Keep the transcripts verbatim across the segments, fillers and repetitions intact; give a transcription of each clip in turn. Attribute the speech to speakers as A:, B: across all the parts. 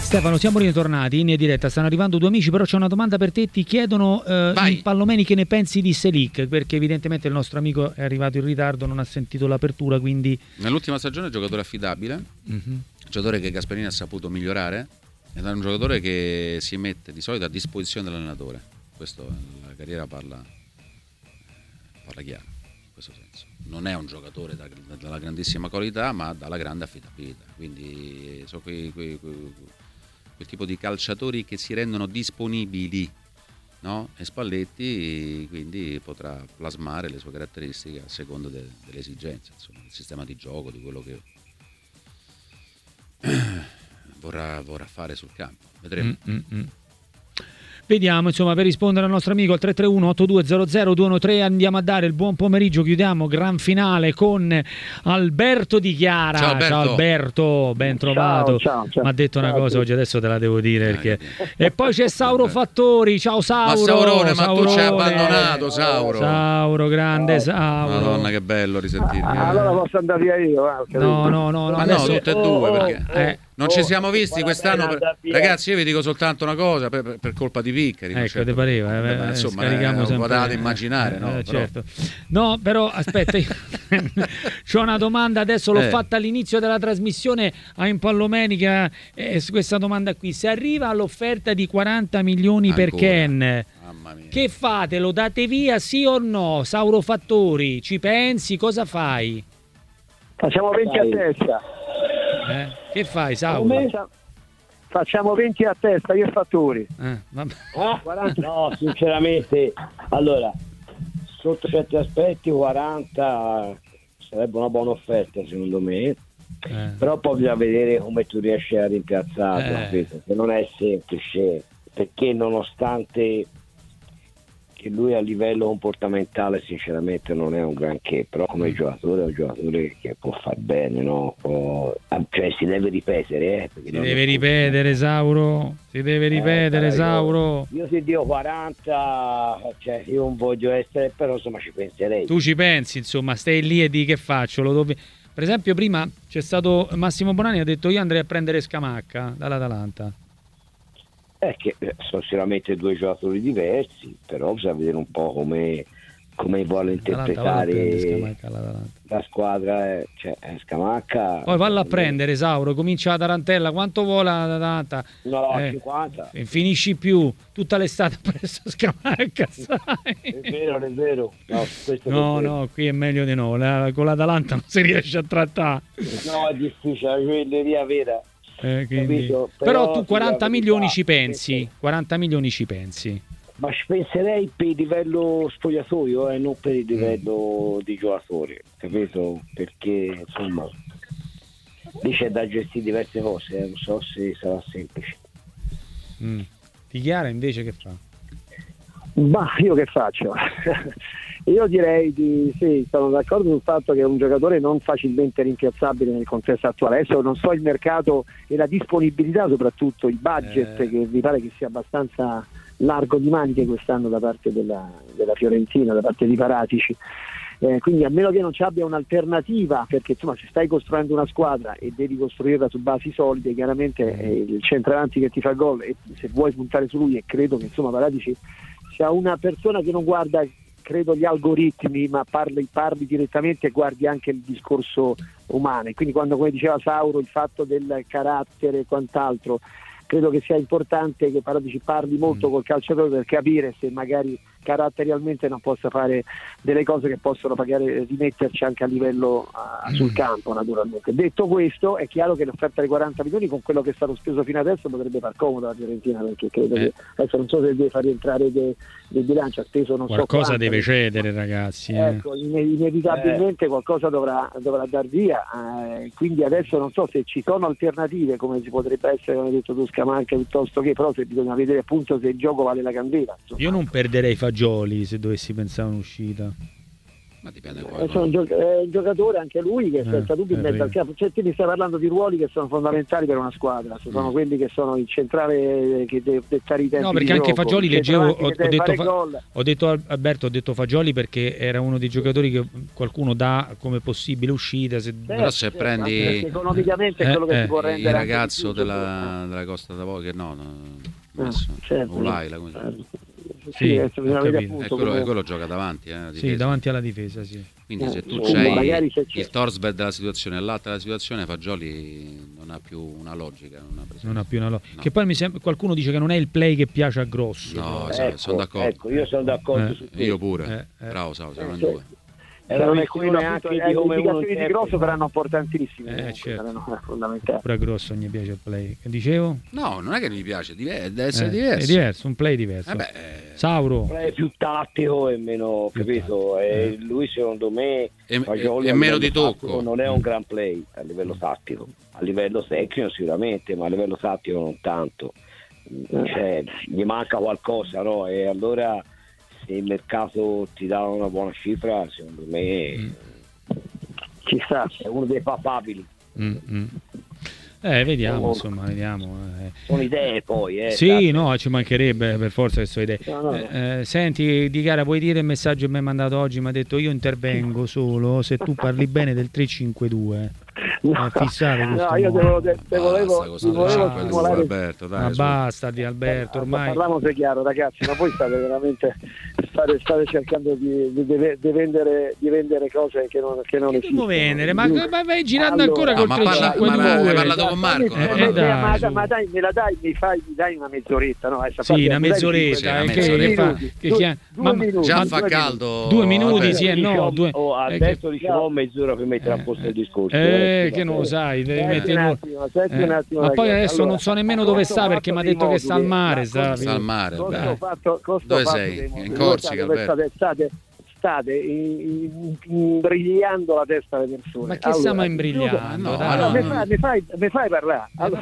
A: Stefano, siamo ritornati in diretta, stanno arrivando due amici, però c'è una domanda per te, ti chiedono eh, in Pallomeni che ne pensi di Selic, perché evidentemente il nostro amico è arrivato in ritardo, non ha sentito l'apertura, quindi...
B: Nell'ultima stagione è un giocatore affidabile, mm-hmm. giocatore che Gasperini ha saputo migliorare, ed è un giocatore che si mette di solito a disposizione dell'allenatore, questo la carriera parla, parla chiaro in questo senso. Non è un giocatore da, dalla grandissima qualità, ma dalla grande affidabilità, quindi sono quei, quei, quei quel tipo di calciatori che si rendono disponibili, no? E Spalletti quindi potrà plasmare le sue caratteristiche a seconda de, delle esigenze, insomma, del sistema di gioco, di quello che vorrà, vorrà fare sul campo. Vedremo.
A: Mm-mm. Vediamo, insomma, per rispondere al nostro amico al tre tre uno otto due zero zero due uno tre andiamo a dare il buon pomeriggio, chiudiamo gran finale con Alberto Di Chiara.
B: Ciao Alberto,
A: ciao Alberto, ben trovato. Mi ha detto una
C: ciao,
A: cosa oggi, adesso te la devo dire perché... E poi c'è Sauro Fattori, ciao Sauro.
B: Ma Saurone, ma
A: Saurone.
B: tu ci hai abbandonato, Sauro.
A: Sauro, grande
C: oh.
A: Sauro.
B: Madonna che bello risentirmi.
C: Ah, allora posso andare via io. Eh,
A: no, no, no, no.
B: Ma
A: adesso...
B: no, tutte e due, perché...
A: Oh, eh.
B: Non ci siamo visti quest'anno, per... ragazzi. Io vi dico soltanto una cosa per, per colpa di Viccari.
A: Ecco,
B: certo,
A: ti pareva, eh,
B: beh, insomma,
A: scarichiamo
B: eh,
A: sempre.
B: Potete immaginare,
A: eh,
B: no?
A: Eh, certo. No, però aspetta, io... c'ho una domanda adesso, l'ho
B: eh. fatta
A: all'inizio della trasmissione a Impallomenica. Eh, questa domanda qui: se arriva all'offerta di quaranta milioni
B: Ancora.
A: per Ken,
B: Mamma mia.
A: che fate? Lo date via, sì o no? Sauro Fattori, ci pensi? Cosa fai?
C: Facciamo venti a testa.
A: Eh? Che fai, Sauro?
C: Facciamo venti a testa, io e Fattori.
A: Eh, vabbè.
D: quaranta No, sinceramente, allora, sotto certi aspetti quaranta sarebbe una buona offerta secondo me,
A: Eh.
D: però poi bisogna vedere come tu riesci a rimpiazzarlo,
A: Eh.
D: che non è semplice, perché nonostante che lui a livello comportamentale sinceramente non è un granché, però come giocatore è un giocatore che può far bene, no? Può, cioè si deve ripetere, eh,
A: si deve ripetere Sauro, si deve ripetere
D: eh,
A: Sauro.
D: Io, io se dico quaranta, cioè io non voglio essere, però insomma ci penserei.
A: Tu ci pensi, insomma, stai lì e di che faccio? Lo dove... Per esempio prima c'è stato Massimo Bonani, ha detto io andrei a prendere Scamacca dall'Atalanta.
D: È che sono sicuramente due giocatori diversi, però bisogna vedere un po' come, come vuole interpretare la squadra, cioè Scamacca.
A: Poi valla a prendere Sauro, comincia la tarantella, quanto vuole la Atalanta?
D: No,
A: eh,
D: cinquanta.
A: E finisci più, tutta l'estate presso Scamacca, sai?
D: È vero, è vero. No, questo
A: no,
D: è
A: no, qui è meglio di no, la, con l'Atalanta non si riesce a trattare.
D: No, è difficile, la gioielleria vera.
A: Eh, quindi...
D: Però,
A: però tu quaranta milioni ci pensi, quaranta milioni ci pensi.
D: Ma ci penserei per il livello spogliatoio e eh, non per il livello mm. di giocatore, capito? Perché insomma lì c'è da gestire diverse cose, eh. non so se sarà semplice.
A: Mm. Di Chiara invece che fa?
C: Ma io che faccio? Io direi di sì, sono d'accordo sul fatto che è un giocatore non facilmente rimpiazzabile nel contesto attuale. Adesso non so il mercato e la disponibilità, soprattutto il budget, eh. che mi pare che sia abbastanza largo di maniche quest'anno da parte della, della Fiorentina, da parte di Paratici. Eh, quindi a meno che non ci abbia un'alternativa, perché insomma se stai costruendo una squadra e devi costruirla su basi solide, chiaramente è il centravanti che ti fa gol, e se vuoi puntare su lui, e credo che insomma Paratici sia una persona che non guarda credo gli algoritmi, ma parli, parli direttamente e guardi anche il discorso umano, e quindi quando, come diceva Sauro, il fatto del carattere e quant'altro, credo che sia importante che Paratici parli molto col calciatore per capire se magari caratterialmente non possa fare delle cose che possono pagare, rimetterci anche a livello uh, sul campo, naturalmente. Detto questo, è chiaro che l'offerta di quaranta milioni con quello che è stato speso fino adesso potrebbe far comodo la Fiorentina, perché credo eh. che adesso non so se deve far rientrare del de bilancio, ha speso non
A: qualcosa
C: so quanto,
A: deve cedere, ragazzi. Eh.
C: Ecco, inevitabilmente eh. qualcosa dovrà, dovrà dar via, eh, quindi adesso non so se ci sono alternative, come si potrebbe essere, come hai detto tu, Scamacca, piuttosto che, però se bisogna vedere appunto se il gioco vale la candela. Insomma.
A: Io non perderei Fagioli se dovessi pensare a un'uscita.
B: Ma dipende
C: è un, gio- è un giocatore anche lui che è senza dubbio in mezzo al campo. Cioè, ti stai parlando di ruoli che sono fondamentali per una squadra, sono mm. quelli che sono il centrale che deve dettare i tempi.
A: No, perché anche
C: gioco,
A: Fagioli leggevo, ho, ho, detto,
C: fa-
A: ho detto Alberto, ho detto Fagioli perché era uno dei giocatori che qualcuno dà come possibile uscita. Se...
B: Certo, però se certo, prendi
C: economicamente è quello eh, che
B: eh,
C: si può rendere
B: il ragazzo della, della Costa d'Avorio, che no, no
C: ah, certo,
B: Ulaila, come
C: sì,
A: sì,
C: appunto,
B: e quello, come... quello gioca davanti, eh,
A: sì, davanti alla difesa, sì.
B: Quindi
C: eh,
B: se tu
C: sì,
B: c'hai
C: se
B: il Torsberg della situazione e l'altra della situazione, Fagioli non ha più una logica, non ha,
A: non ha più una logica. No. Che poi mi sembra, qualcuno dice che non è il play che piace a Grosso.
B: No,
D: ecco,
B: sono d'accordo.
D: Ecco, io sono d'accordo
A: eh.
D: su questo.
B: Io pure. Eh, eh. Bravo, Sao, siamo in due.
D: È una
C: non è quello anche
D: di come
C: le
D: uno
C: indicazioni di Grosso saranno importantissime,
A: eh, certo.
C: saranno fondamentali.
A: Pure a Grosso non gli piace il play. Che dicevo?
B: No, non è che mi piace, deve essere
A: eh,
B: diverso.
A: È diverso, un play diverso.
B: Eh beh,
A: Sauro.
D: Un play più tattico e meno, più capito? E lui secondo me
B: e, e meno di tocco.
D: Non è un gran play a livello tattico, a livello tecnico sicuramente, ma a livello tattico non tanto. Cioè, gli manca qualcosa, no? E allora se il mercato ti dà una buona cifra, secondo me mm. ci sta, è uno dei papabili.
A: Mm-hmm. Eh, vediamo, oh, insomma, vediamo. Eh.
D: Sono idee poi, eh.
A: Sì, no, ci mancherebbe per forza che sono idee.
C: No, no.
A: Eh, eh, senti, Di Cara, vuoi dire il messaggio che mi hai mandato oggi? Mi ha detto io intervengo solo se tu parli bene del tre cinque due.
C: No,
A: eh, fissare
C: no, io devo, de- te volevo, ti volevo stimolare.
B: Alberto, dai,
A: ma basta di Alberto, ormai.
C: Parliamoci chiaro, ragazzi, ma voi state veramente state, state cercando di, di, di, vendere, di vendere cose che non, che non esistono.
A: Come vendere? Ma, ma vai girando
C: allora,
A: ancora col
B: no,
A: tre cinque due.
B: Ma hai parlato con Marco?
A: Eh,
C: eh,
A: eh, dai,
C: ma, ma dai, me la dai, mi fai, mi dai una mezz'oretta, no?
A: Sì, una mezz'oretta,
B: dai,
A: che, che, che fa, che
C: due,
A: ma,
C: minuti,
B: già
C: due
B: fa
C: minuti.
B: caldo.
A: Due minuti, sì, e no, due.
D: Oh, adesso diciamo mezz'ora per mettere a posto il discorso.
A: Eh, che non lo sai, devi mettere
C: un attimo, eh. un attimo,
A: ma poi adesso
C: allora,
A: non so nemmeno dove sta perché mi ha detto che sta al mare.
B: Sta al mare.
C: Fatto,
B: dove sei? In Corsica,
C: state, state, state imbrigliando la testa alle persone.
A: Ma che
C: allora,
A: stiamo imbrigliando?
C: No, no, no, mi, fai, mi, fai, mi fai parlare. Allora,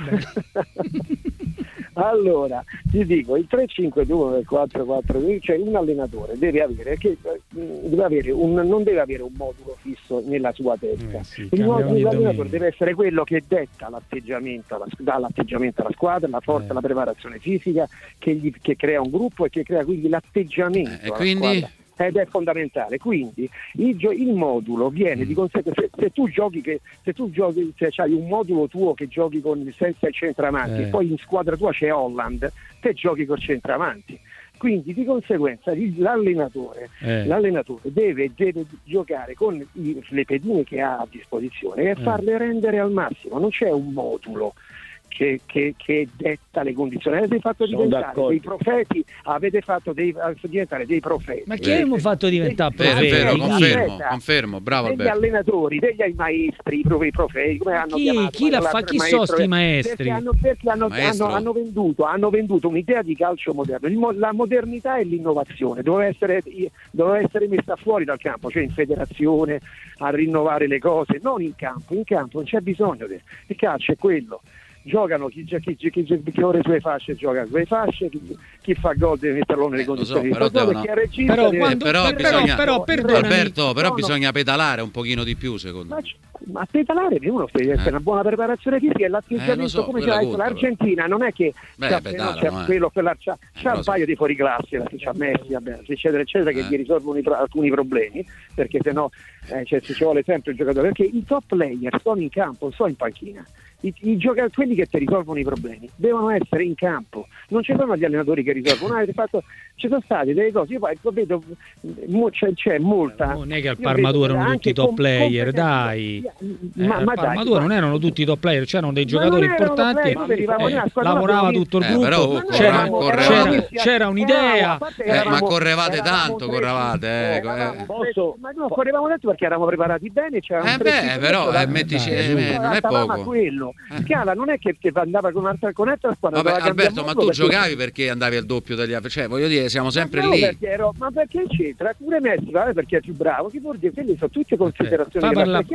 C: allora, ti dico, il tre cinque due del quattro quattro due, cioè un allenatore deve avere, che, deve avere un, non deve avere un modulo fisso nella sua testa.
A: Eh sì,
C: il modulo dell'allenatore
A: dominio.
C: deve essere quello che detta l'atteggiamento alla, dà l'atteggiamento alla squadra, la forza, eh. la preparazione fisica, che, gli, che crea un gruppo e che crea quindi l'atteggiamento
B: eh, e
C: alla
B: quindi?
C: squadra. Ed è fondamentale, quindi il, gio- il modulo viene di conseguenza, se, se tu giochi che se tu giochi se hai un modulo tuo che giochi con senza il centravanti, eh. poi in squadra tua c'è Holland, te giochi col centravanti, quindi di conseguenza l'allenatore, eh. l'allenatore deve, deve giocare con i, le pedine che ha a disposizione e eh. farle rendere al massimo, non c'è un modulo Che, che, che detta le condizioni. Avete fatto diventare dei profeti, avete fatto dei, diventare dei profeti.
A: Ma chi abbiamo fatto diventare
B: dei,
A: profeti?
B: Vero, vero, confermo, confermo, bravo
C: degli
B: Alberto.
C: allenatori, degli maestri, i profeti, come hanno
A: chi,
C: chiamato?
A: Chi la fa? Chi sono sti maestri?
C: Perché hanno, perché hanno, hanno, hanno, venduto, hanno venduto un'idea di calcio moderno. Il, la modernità e l'innovazione doveva essere, doveva essere messa fuori dal campo, cioè in federazione a rinnovare le cose, non in campo. In campo non c'è bisogno di, il calcio è quello. Giocano chi, chi, chi, chi, chi ora sulle fasce gioca sulle fasce, chi, chi fa gol deve metterlo nelle
B: eh,
C: condizioni
B: so, però,
C: di regista
A: però,
C: deve...
A: quando,
B: però,
A: però,
B: bisogna,
A: però, però
B: Alberto, però
C: no,
B: bisogna pedalare un pochino di più secondo
C: ma,
B: me.
C: ma a pedalare uno deve essere eh. una buona preparazione fisica e l'atteggiamento eh, so, come c'è conta, l'Argentina però. Non è che
B: Beh,
C: c'ha,
B: pedalano,
C: no, c'ha
B: eh.
C: quello per la, c'ha,
B: eh,
C: c'ha un
B: so.
C: paio di fuoriclasse, c'ha Messi, vabbè, eccetera eccetera, che
B: eh.
C: gli risolvono i, alcuni problemi, perché sennò eh, cioè, ci vuole sempre il giocatore, perché i top player sono in campo, sono in panchina. I, i giocatori, quelli che ti risolvono i problemi devono essere in campo, non ci sono gli allenatori che risolvono. Avete fatto, ci sono state delle cose, io poi vedo c'è, c'è molta,
A: non è che al Parma-due erano tutti top player, dai, ma, eh, ma al Parma-due non erano tutti top player, c'erano dei giocatori importanti, player, eh, lavorava tutto il
B: eh,
A: gruppo,
B: però,
A: c'era,
B: correvate,
A: c'era, c'era un'idea,
B: eh, ma correvate tanto, correvate, eh,
C: posso, ma no, correvamo tanto perché eravamo preparati bene, c'era
B: eh beh, però eh, mettici, eh, non è poco.
C: Quello. Eh. Scala non è che, che andava con un'altra, con un'altra squadra.
B: Vabbè, Alberto, ma tu
C: perché...
B: giocavi perché andavi al doppio degli altri, cioè voglio dire, siamo sempre ma lì.
C: Perché ero, ma perché c'entra? Pure Messi, vabbè, perché è più bravo, che vuol dire? Quelle sono tutte considerazioni.
A: Eh.
C: Che parla... È chiaro che te
A: eh.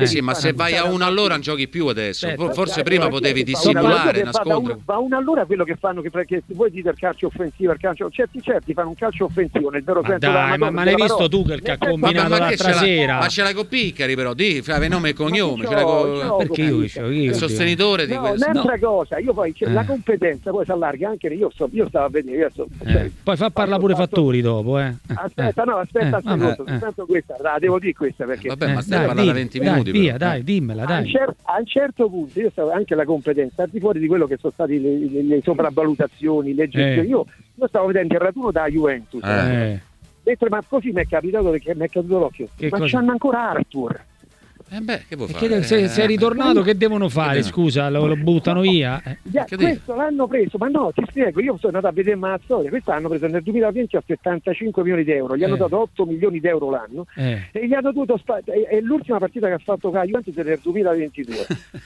B: sì, ma se vai a una all'ora non giochi più adesso.
A: Aspetta,
B: Forse
C: eh,
B: prima
C: eh,
B: potevi
C: eh,
B: dissimulare,
C: eh,
B: nascondere.
C: Va una all'ora quello che fanno, che, che voi dite il calcio offensivo, il calcio, certi certi fanno un calcio offensivo nel vero
A: Ma
C: senso.
A: dai,
C: della
A: ma, ma l'hai
C: della
A: visto
C: parola.
A: tu che, che ha
C: Nel senso-
A: combinato
B: Ma, ma che
A: l'altra
B: ce l'ha-
A: sera?
B: ma ce l'hai con Piccari però, di, fai nome e cognome,
C: Ma
B: ce l'hai
C: io-
B: con-
C: io-
A: Perché io, io, io
B: il sostenitore di
C: No,
B: questo.
C: un'altra cosa, io poi c'è
A: Eh.
C: la competenza, poi si allarga anche io, sto, io stavo a vedere, io sto,
A: Eh, poi fa parlare pure
C: fatto-
A: Fattori dopo, eh.
C: Aspetta, no, aspetta
A: Eh,
C: un secondo,
A: vabbè, eh.
C: soltanto questa, la devo dire questa perché
B: Vabbè, ma
A: Eh,
B: stai
A: dai,
B: parlando da
A: di-
B: venti
A: dai,
B: minuti.
A: via,
B: però.
A: dai, dimmela,
C: a un,
A: dai.
C: cer- a un certo punto io stavo anche la competenza, al di fuori di quello che sono state le, le, le sopravvalutazioni, le gestioni,
A: Eh.
C: io, io stavo vedendo il raduno da Juventus,
B: Eh.
A: Eh,
C: mentre, ma così mi è capitato perché mi è caduto l'occhio,
A: Che
C: ma
A: cosa?
C: c'hanno ancora Arthur.
B: Eh beh, che vuoi
A: e
B: fare?
A: che- se, se è
B: Eh,
A: ritornato, che devono fare?
B: devono-
A: Scusa, lo, lo buttano via? Eh.
C: Ya,
B: Che dire?
C: questo l'hanno preso, ma no, ti spiego, io sono andato a vedere ma la storia, questo l'hanno preso nel duemilaventi a settantacinque milioni di euro, gli hanno
A: Eh.
C: dato otto milioni di euro l'anno
A: Eh.
C: e gli hanno dovuto spa- è, è l'ultima partita che ha fatto con la Juventus è nel duemilaventidue.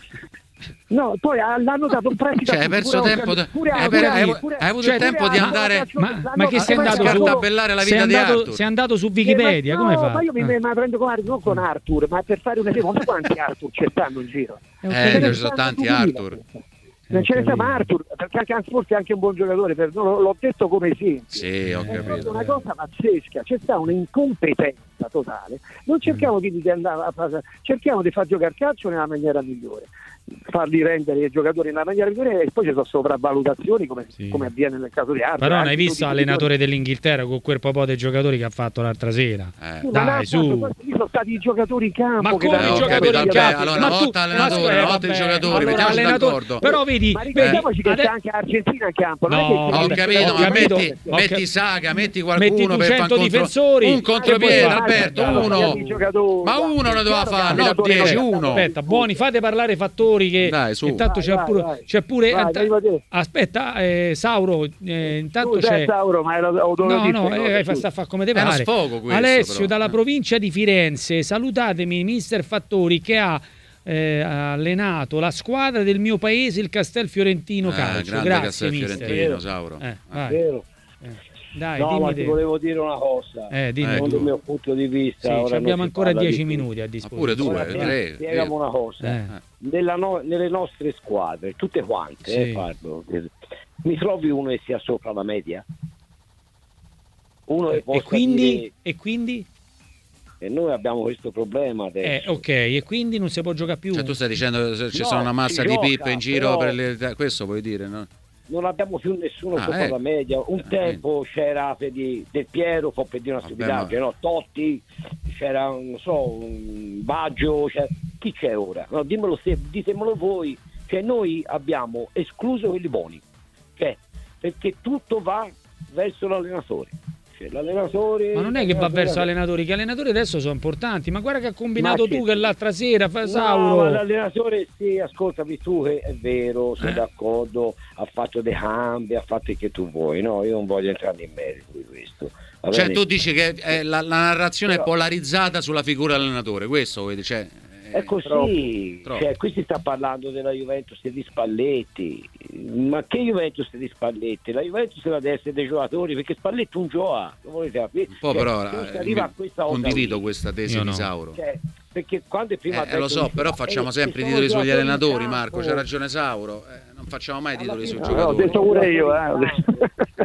C: No, poi ah, l'hanno dato in pratica.
B: Cioè, hai perso
C: pure a
B: tempo,
C: Ocali-
B: da-
C: pure a
B: hai per-
C: Ocali-
B: hai-
C: pure-
B: hai avuto
A: cioè,
B: il tempo di
C: pure a-
B: andare
A: Ma,
C: l'hanno-
A: ma che sei
C: l'hanno-
A: andato
B: a
A: su
B: scartabellare la
A: sei
B: vita di
A: andato,
B: Arthur.
A: sei andato su
C: Eh,
A: Wikipedia,
C: ma
A: come
C: no,
A: fa?
C: ma io mi,
A: Eh.
C: ma prendo con Arthur, non con Arthur, ma per fare un esempio, ma sai quanti Arthur ci stanno in giro?
A: Eh, ho
B: Eh,
A: capito.
B: ci sono tanti Arthur.
C: Non ce ne
A: ho
C: sta, ma
A: capito.
C: Arthur, perché anche, anzi, forse è anche un buon giocatore, per- no, l'ho detto come esempio.
B: Sì, ho
C: È proprio
B: capito.
C: una cosa pazzesca, c'è sta un'incompetenza totale. Non cerchiamo quindi di andare a fare, cerchiamo di far giocare calcio nella maniera migliore, farli rendere i giocatori nella maniera migliore e poi ci sono sopravvalutazioni come,
A: Sì.
C: come avviene nel caso di Arthur.
A: Però non hai
C: Anche
A: visto
C: tutti i
A: l'allenatore dell'Inghilterra con quel po' di giocatori che ha fatto l'altra sera?
B: Eh.
C: Sì, ma
A: Dai,
C: là,
A: su.
C: questi sono stati i giocatori in campo.
A: Ma
C: che
A: come
B: Eh,
C: danno-
B: ho
A: giocatori
B: capito,
A: in
B: vabbè,
A: campo?
B: allora
A: Ma
B: una
A: tu-
B: volta
A: ma
B: allenatore,
A: aspetta,
B: una volta i
A: vabbè,
B: giocatori,
A: allora,
B: mettiamoci
A: allenatore-
B: d'accordo.
A: Però vedi,
C: Ma
A: vedi,
C: ricordiamoci che
A: ade-
C: c'è anche Argentina in campo. non è
A: No,
C: che-
B: Ho
A: vabbè,
B: capito,
A: ho
B: ma
A: capito.
B: metti,
A: Ho
B: metti
A: cap-
B: Saga, metti
A: metti
B: qualcuno per fare
A: duecento
B: contro...
A: difensori.
B: un
A: Che
B: contropiede,
A: vuoi fare?
B: Alberto,
C: Allora,
B: uno.
C: i giocatori-
B: Ma uno ne doveva
C: Chiaro che
B: fare, no
C: l'allenatore
B: dieci,
C: non è
B: uno.
A: Aspetta, buoni, fate parlare Fattori che
B: Dai, su.
A: intanto
C: Vai,
A: c'è
C: vai,
A: pure,
C: vai.
A: c'è pure
C: Vai,
A: ant-
C: arriva te.
A: aspetta, eh, Sauro, eh, intanto
C: Tu sei
A: c'è
C: Sauro, ma lo- lo dovevo
A: No,
C: dire
A: no,
C: queste
A: eh,
C: cose,
A: fa,
C: su.
A: sta a fa come te
B: È uno
A: pare.
B: sfogo questo,
A: Alessio
B: però.
A: dalla provincia di Firenze, salutatemi mister Fattori che ha eh, allenato la squadra del mio paese, il Castel Fiorentino
B: Eh,
A: Calcio.
B: grande
A: Grazie
B: Castel
A: mister.
B: Fiorentino, Sauro.
A: Eh, vai.
D: Vero?
A: Eh, Dai,
D: No, ma
A: dimmi
D: ti
A: te.
D: volevo dire una cosa.
A: Eh, dimmi
B: Ecco.
A: tu.
D: Secondo il mio punto di vista,
A: Sì,
D: ora
A: ci abbiamo
D: non si
A: ancora
D: parla
A: dieci
D: di
A: minuti a
B: Ma
A: disposizione.
B: pure due,
D: Ora,
B: tre.
D: spiegami una cosa.
A: Eh.
D: Nella no- nelle nostre squadre, tutte quante,
A: Sì.
D: eh, parlo, eh, mi trovi uno che sia sopra la media? Uno che
A: E
D: possa
A: quindi,
D: dire,
A: e quindi?
D: e noi abbiamo questo problema
A: Eh,
D: adesso.
A: ok, e quindi non si può giocare più?
B: Cioè tu stai dicendo se ci
D: No,
B: sono una mazza
D: si
B: di
D: gioca,
B: pippe in giro
D: però-
B: per le... questo vuoi dire, no?
D: Non abbiamo più nessuno
B: Ah,
D: sopra
B: ecco.
D: la media. Un
B: Eh,
D: tempo c'era per di- Del Piero, fa per dire una
B: Vabbè,
D: stupidaggine,
B: ma-
D: no? Totti, c'era non so, un Baggio, c'è- chi c'è ora? No, dimmelo se, ditemelo voi. Cioè noi abbiamo escluso quelli buoni, cioè, perché tutto va verso l'allenatore. Cioè, l'allenatore
A: Ma non è che va
D: l'allenatore-
A: verso allenatori, che gli allenatori adesso sono importanti. Ma guarda che ha combinato
D: Ma
A: tu
D: che-
A: che l'altra sera, fa
D: No,
A: Sauro.
D: ma l'allenatore sì, ascoltami tu, che è vero, sono
A: Eh.
D: d'accordo, ha fatto dei cambi, ha fatto il che tu vuoi, no, io non voglio entrare in merito di questo. Va
B: Cioè
D: bene?
B: tu dici che eh, la, la narrazione
D: Però-
B: è polarizzata sulla figura dell'allenatore, questo vuoi dire? Cioè, eh,
D: È così,
B: troppo, troppo.
D: cioè, qui si sta parlando della Juventus e di Spalletti, ma che Juventus e di Spalletti? La Juventus deve essere dei giocatori, perché Spalletti un gioca, lo volete capire?
B: Un po'
D: Cioè,
B: però
D: se non si
B: eh,
D: arriva a
B: mi-
D: questa cosa
B: condivido
D: qui,
B: questa tesi
A: Io
B: di
A: no.
B: Sauro.
D: cioè, perché quando prima
B: Eh, lo so,
D: detto-
B: però facciamo
D: eh,
B: sempre i
D: ci sono
B: titoli sugli
D: giocatori in
B: allenatori,
D: campo.
B: Marco, c'ha ragione Sauro, eh, non facciamo mai titoli sui
D: No,
C: No, ho
B: giocatori.
C: detto pure io, eh. ho detto-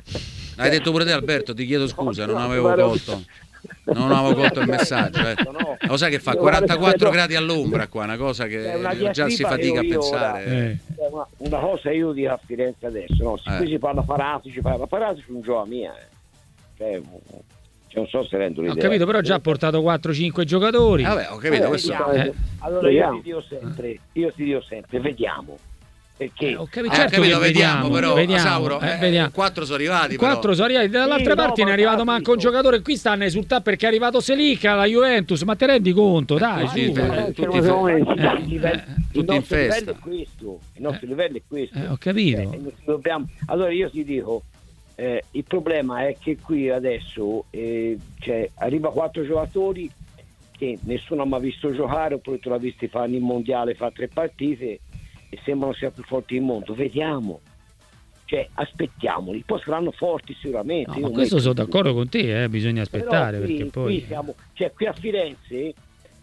B: Hai detto pure te Alberto, ti chiedo scusa, non avevo
C: Guarda-
B: colto. Non avevo colto il messaggio, eh.
D: No.
B: Lo sai che fa
C: Io
B: quarantaquattro
C: guarda-
B: gradi all'ombra qua, una cosa
D: È
B: che
D: una
B: già si
D: diatriba
B: fatica a
D: che io
B: pensare.
D: ora-
A: Eh.
D: Eh, Una, una cosa io dico a Firenze adesso, no? Se
B: Eh.
D: qui si parla Parati, ci parla Parati su un gioco mia, eh. Cioè, cioè, non so se rendo
A: Ho
D: l'idea.
A: capito, però già ha portato quattro cinque giocatori.
B: Eh, vabbè, ho capito,
D: Eh,
B: questo
D: vediamo.
A: Eh.
D: Allora io
C: Vediamo.
D: ti dico sempre, io ti dico sempre, vediamo. Perché
A: Eh, ho capito,
B: Eh,
A: certo
B: capito,
A: che
B: vediamo, però
A: vediamo,
B: Sauro,
A: eh,
B: eh,
A: vediamo.
B: quattro sono arrivati, però.
A: Quattro sono arrivati, dall'altra
D: Sì,
A: parte
D: no,
A: ne è
D: ma
A: arrivato manco un
D: capito.
A: giocatore, qui stanno a esultare perché è arrivato Selica alla Juventus, ma te rendi conto, dai,
B: tutti
A: su.
B: in fe-
C: eh,
B: tutti
C: ce
B: in
C: lo
B: fe-
C: siamo messi.
A: Eh,
D: il livello-
A: eh,
D: il
B: tutti in
D: nostro livello
B: festa.
D: è questo, il nostro livello è questo.
A: Eh, ho capito.
D: Eh, non ci dobbiamo- Allora io ti dico, eh, il problema è che qui adesso eh, cioè, arriva quattro giocatori che nessuno ha mai visto giocare, oppure tu l'hai visti fare in mondiale, fa tre partite e sembrano sia più forti del mondo. Vediamo, cioè aspettiamoli, poi saranno forti sicuramente.
A: No,
D: Io
A: ma
D: non
A: questo
D: metto-
A: sono d'accordo con te, eh, bisogna
D: Però
A: aspettare
D: qui,
A: perché poi
D: qui siamo, cioè qui a Firenze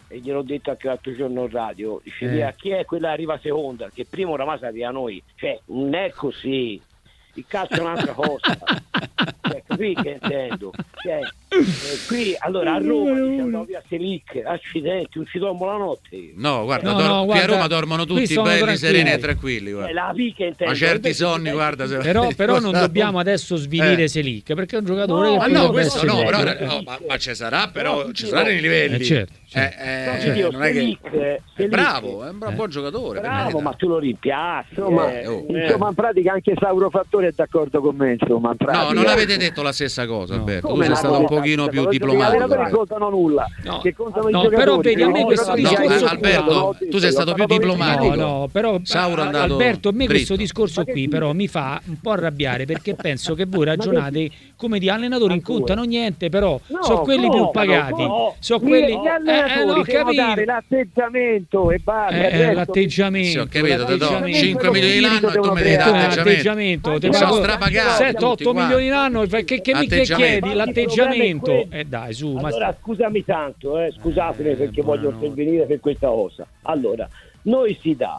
D: e gliel'ho detto anche l'altro giorno in radio, dice eh. chi è quella che arriva seconda, che prima oramai sapeva noi, cioè non è così, il calcio è un'altra cosa, cioè, capì che intendo, cioè, eh, qui allora a Roma dice andavo via Selic, accidenti, non ci dormo la notte io.
B: No, guarda,
A: no,
B: dor-
A: no,
B: qui
A: guarda,
B: a Roma dormono tutti belli, tranquilli. sereni e tranquilli, guarda.
D: Eh, la pica intendo,
B: ma certi sonni, guarda, se...
A: però, però non dobbiamo adesso svilire eh. Selic, perché è un giocatore
D: no,
A: che
B: ma no, questo no, però,
A: eh.
B: no ma, ma ci sarà, però ci saranno i livelli,
A: eh, certo, certo.
B: Eh, eh,
D: certo.
B: non è che...
D: Selic,
B: è bravo, è un buon giocatore,
D: bravo, ma tu lo rimpiazzi,
C: insomma,
D: eh,
C: oh. insomma in pratica anche Sauro Fattore è d'accordo con me, insomma, in pratica.
B: No, non avete detto la stessa cosa, Alberto,
C: no.
B: tu sei stato un pochino più diplomatico.
C: Non contano nulla,
A: no.
C: che contano
A: no,
C: i giocatori.
A: però vedi, a me questo
B: no,
A: discorso
B: Alberto, tu sei stato più diplomatico.
A: No, no, però
B: Sauro è andato
A: Alberto, a me
B: dritto.
A: questo discorso qui però mi fa un po' arrabbiare, perché penso che voi ragionate come di allenatori non contano niente, però
C: no,
A: sono quelli
C: no,
A: più pagati,
C: no,
A: sono quelli
C: gli allenatori
A: eh,
C: devono dare l'atteggiamento e basta.
A: Eh, eh, l'atteggiamento,
B: sì, ho capito, te do
C: cinque
B: milioni l'anno e tu mi devi dare
A: l'atteggiamento,
B: ti sono strapagati
A: sette otto milioni l'anno, che, che mi che chiedi l'atteggiamento? Eh dai, su,
D: allora
A: ma...
D: scusami tanto, eh, scusatemi eh, perché voglio
A: no.
D: intervenire per questa cosa. Allora, noi si dà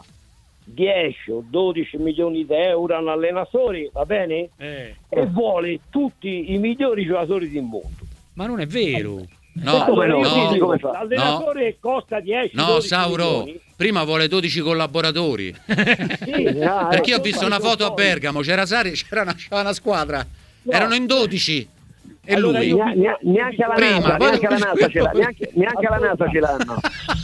D: dieci o dodici milioni di euro a un allenatore, va bene?
A: Eh.
D: E vuole tutti i migliori giocatori del mondo.
A: Ma non è vero.
B: No,
D: allora,
B: no,
D: io dico,
C: come fa?
D: l'allenatore
B: no.
D: costa dieci
B: No, Sauro,
D: milioni.
B: prima vuole dodici collaboratori.
D: Sì,
C: no,
B: perché io ho
C: eh,
B: visto una foto a Bergamo, c'era Sari, c'era una, c'era una squadra, no. erano in dodici. E
D: allora
B: lui?
C: Neanche, neanche alla
B: Prima,
C: NASA,
B: poi-
C: neanche alla NASA ce l'ha, neanche, neanche alla NASA ce l'hanno.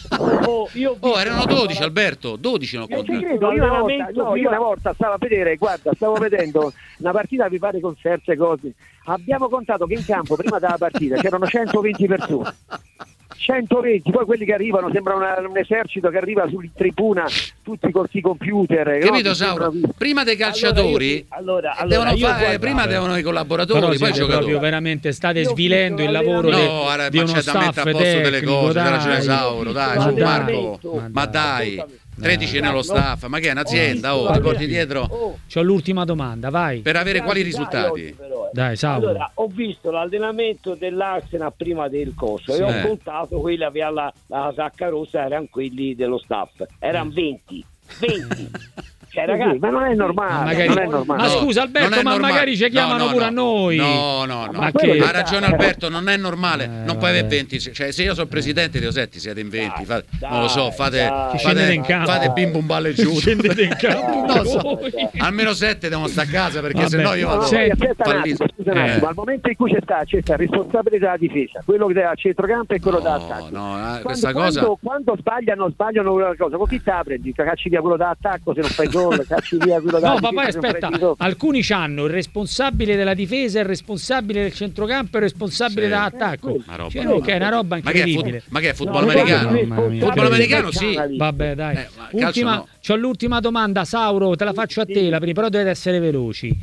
D: Oh, io
B: Oh, erano dodici, Alberto, dodici non
C: Non ci
B: contato.
C: credo, io una volta, no, io una volta stavo a vedere, guarda, stavo vedendo una partita, vi pare con certe cose. Abbiamo contato che in campo prima della partita c'erano centoventi persone. centoventi, poi quelli che arrivano sembra una, un esercito che arriva su tribuna tutti con questi computer,
B: Capito,
C: no?
B: Sauro?
C: Sembrano...
B: Prima dei calciatori
D: allora, allora,
B: devono
D: io
B: fare,
D: guarda,
B: prima devono i collaboratori,
A: Però
B: poi i
A: siete
B: giocatori.
A: proprio veramente state
D: Io
A: svilendo il lavoro
B: No,
A: de,
B: guarda,
A: di
B: ma
A: uno
B: c'è da mettere
A: staff
B: a posto delle
A: tecnico,
B: cose, c'ha ragione
A: dai.
B: Sauro, dai,
A: Ma
B: su
A: dai,
B: Marco,
A: ma
B: ma
A: dai.
B: dai, tredici nello staff, ma che è un'azienda, oh, ti porti dietro
D: Oh,
A: C'ho l'ultima domanda, vai.
B: per avere quali
D: dai,
B: risultati?
D: oggi però, eh.
A: Dai, Sauro.
D: Allora, ho visto l'allenamento dell'Arsenal prima del coso
A: Sì.
D: e ho
B: Eh.
D: contato quelli che aveva la, la sacca rossa, erano quelli dello staff, erano venti. venti. Cioè, ragazzi,
C: ma non è normale,
A: Ma magari-
C: non è normale.
A: Ma
B: No,
A: scusa
B: non
A: Alberto,
B: è
A: ma
B: normale.
A: magari ci chiamano
B: No, no,
A: pure
B: no.
A: a noi.
B: No, no, no.
A: Ma
C: quello
A: che...
C: che-
B: Ha ragione Alberto, non è normale,
A: Eh,
B: non puoi avere
A: vabbè.
B: venti, cioè se io sono presidente di Osetti siete in venti,
D: Dai,
B: fate,
D: dai,
B: non lo so, fate,
D: dai,
A: Scendete in
B: fate,
A: campo.
B: fate bim bum balle giù.
A: Scendete in campo.
B: Non lo so.
A: voi.
B: Almeno sette devono stare a casa perché
A: Vabbè.
B: sennò io
C: No, no,
B: vado
A: Senti,
C: aspetta un attimo,
B: fallito.
C: scusa un attimo,
B: Eh.
C: al momento in cui c'è sta, c'è sta il responsabile della difesa, quello che dà a centrocampo e quello da
B: No,
C: attacco.
B: no, eh,
C: Quando,
B: questa
C: quando,
B: cosa
C: quando sbagliano, sbagliano una cosa, con chi te la prendi? Cacci via quello da attacco se non fai gol, cacci via quello da
A: No,
C: difesa
A: ma poi
C: se non
A: aspetta,
C: prendi gol.
A: alcuni c'hanno il responsabile della difesa, il responsabile del centrocampo e il responsabile
B: Sì.
A: dell'attacco.
B: Una roba,
A: Cioè,
B: no.
A: che è una roba
B: Ma che è,
A: incredibile.
B: fut- ma che è football
C: No,
B: americano?
C: guarda,
A: Mamma mia.
B: Football americano sì.
A: Vabbè, dai.
B: Eh, ma calcio
A: Ultima,
B: no.
A: c'ho l'ultima domanda, Sauro, te la faccio a te, la prima, però dovete essere veloci.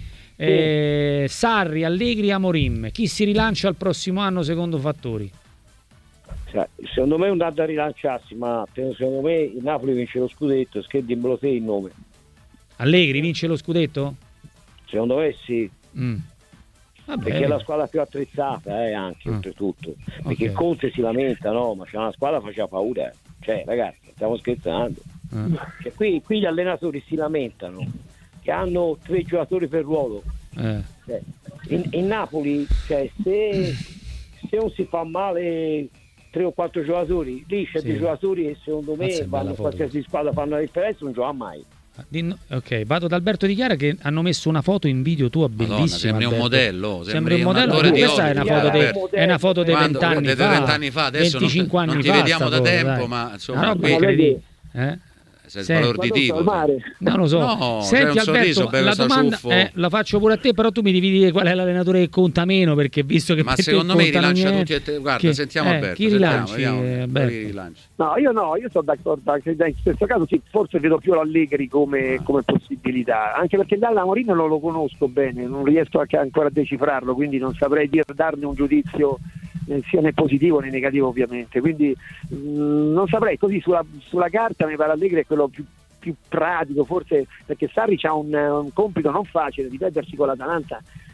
A: Eh, Sarri, Allegri, Amorim, chi si rilancia il prossimo anno secondo Fattori?
D: cioè, secondo me è un dato da rilanciarsi, ma secondo me il Napoli vince lo scudetto, scherdimmelo te il nome.
A: Allegri vince lo scudetto?
D: Secondo me sì,
A: Mm. Vabbè.
D: perché è la squadra più attrezzata eh, anche
A: Ah.
D: oltretutto, perché
A: Ok.
D: Conte si lamenta, no, ma c'è una squadra che faceva paura, cioè ragazzi, stiamo scherzando.
A: Eh.
D: Cioè, qui, qui gli allenatori si lamentano che hanno tre giocatori per ruolo.
A: Eh.
D: Cioè, in, in Napoli, cioè, se, se non si fa male tre o quattro giocatori, lì c'è
A: Sì.
D: dei giocatori che secondo me
A: Mazza, è bella
D: vanno in
A: foto.
D: qualsiasi squadra, fanno la differenza, non gioca mai.
A: Di- Ok, vado da Alberto Di Chiara che hanno messo una foto in video tua
B: Madonna,
A: bellissima.
B: sembri un
A: Alberto.
B: modello,
A: Sembri un
B: un
A: modello.
B: attore di
A: Questa è una
B: Hollywood,
A: foto, de-
B: Alberto.
A: è una foto dei
B: Quando-
A: vent'anni
B: dei
A: fa,
B: vent'anni fa, adesso non-
A: venticinque
B: non
A: anni
B: ti
A: fa
B: vediamo
A: sta
B: da
A: foto,
B: tempo,
A: dai.
B: ma, insomma,
A: una roba
B: qui-
A: incredibile. Eh?
B: sei
A: Senti,
B: sbalorditivo.
C: Quando sto al mare.
A: Non lo so.
B: No,
A: Senti
B: c'è un sorriso,
A: Alberto,
B: bello
A: la
B: sta
A: domanda
B: ciuffo.
A: eh, la faccio pure a te, però tu mi devi dire qual è l'allenatore che conta meno, perché visto che
B: Ma
A: per te
B: secondo me
A: contano
B: rilancia
A: niente-
B: tutti e te. Guarda,
A: Che-
B: sentiamo
A: eh,
B: Alberto.
A: chi
B: sentiamo,
A: rilanci,
B: vediamo,
A: eh,
B: chi
A: Alberto?
B: rilancia.
C: No, io no, io sono d'accordo anche in questo caso sì, forse vedo più l'Allegri come,
B: Ah.
C: come possibilità, anche perché Dalla Mourinho non lo conosco bene, non riesco anche ancora a decifrarlo, quindi non saprei dir, darne un giudizio eh, sia né positivo né negativo ovviamente, quindi mh, non saprei, così sulla, sulla carta mi pare Allegri è quello più, più pratico, forse perché Sarri ha un, un compito non facile di perdersi con l'Atalanta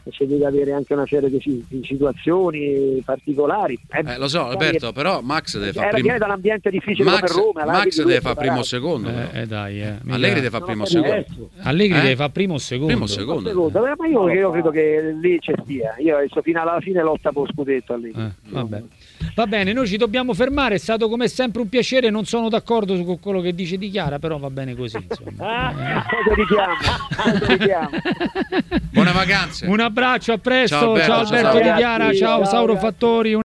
C: c'è di avere anche una serie di, di situazioni particolari.
B: Eh, eh, lo so Alberto, però Max deve fare primo.
C: Viene da un ambiente difficile
B: Max,
C: come Roma.
B: Max deve fare primo o secondo.
A: Eh, eh, dai, eh.
B: Allegri deve fare primo o secondo.
A: Allegri
B: eh?
A: deve fare primo o secondo.
B: Primo o secondo.
C: secondo. Ma io, io credo che lì c'è stia. Io adesso fino alla fine lotta per lo scudetto Allegri.
A: Eh, vabbè. Va bene, noi ci dobbiamo fermare, è stato come sempre un piacere, non sono d'accordo con quello che dice Di Chiara, però va bene così, insomma.
C: Ah, cosa richiamo? Cosa richiamo?
B: Buone vacanze.
A: Un abbraccio, a presto.
B: Ciao Alberto,
A: ciao Alberto
B: ciao,
A: Di Chiara, ciao, ciao Sauro Fattori.